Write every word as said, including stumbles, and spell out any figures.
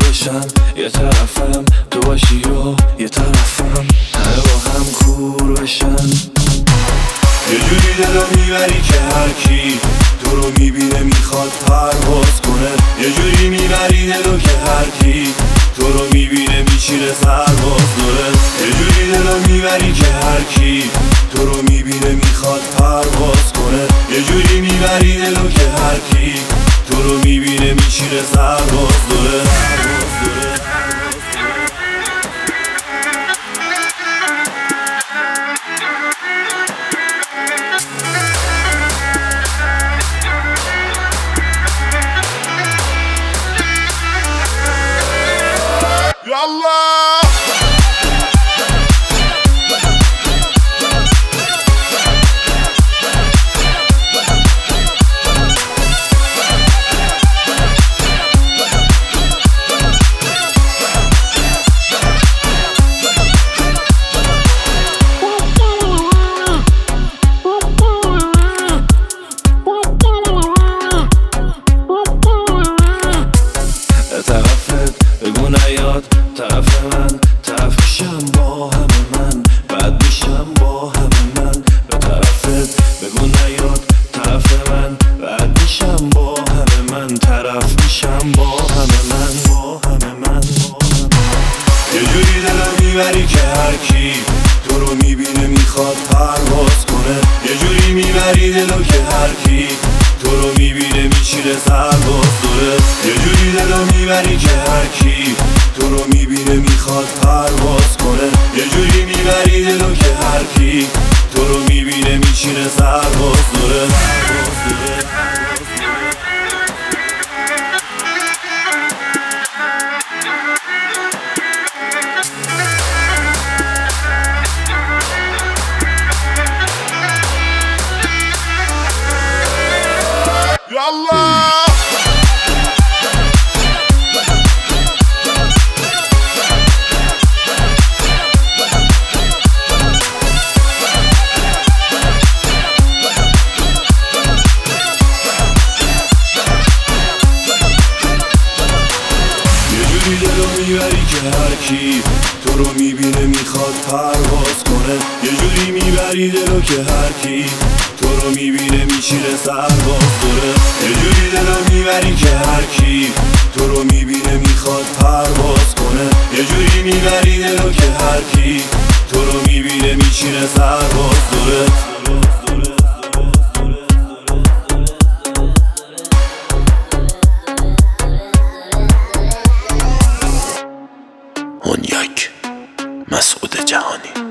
بشم، یه طرفم تو باشی و یه طرفم همه با هم کور بشن. یه جوری دلو میبری که هر کی تو رو میبینه میخواد پرواز کنه. یه جوری میبری دلو که هر کی تو رو میبینه میشینه سرباز داره. یه جوری دلو میبری که هر کی تو رو میبینه میخواد پرواز کنه. یه جوری میبری دلو که هر کی تو رو میبینه میشینه سرباز داره. يلا طرفت بگو نیاد طرف من، طرف میشم با همه من، بعد میشم با همه من. به طرفت بگو نیاد طرف من، بعد میشم با همه من، طرف میشم با همه من، با همه من. یه جوری دلو میبری که هر کی تو رو میبینه میخواد پرواز کنه. یه جوری میبری دلو که هر کی تو رو میبینه میشینه سرباز داره. یه جوری دلو میبری که هر کی تو رو میبینه میخواد پرواز کنه. یه جوری میبری دلو که هر کی تو رو میبینه میشینه سرباز داره. يلا میبری که هر کی تو رو میبینه میخواد پرواز کنه. یه جوری میبری دلو که هر کی تو رو میبینه میشینه سرباز داره. یه جوری دلو میبری که هر کی تو رو میبینه میخواد پرواز کنه. یه جوری میبری دلو که هر کی تو رو میبینه میشینه سرباز داره. هونیاک مسعود جهانی.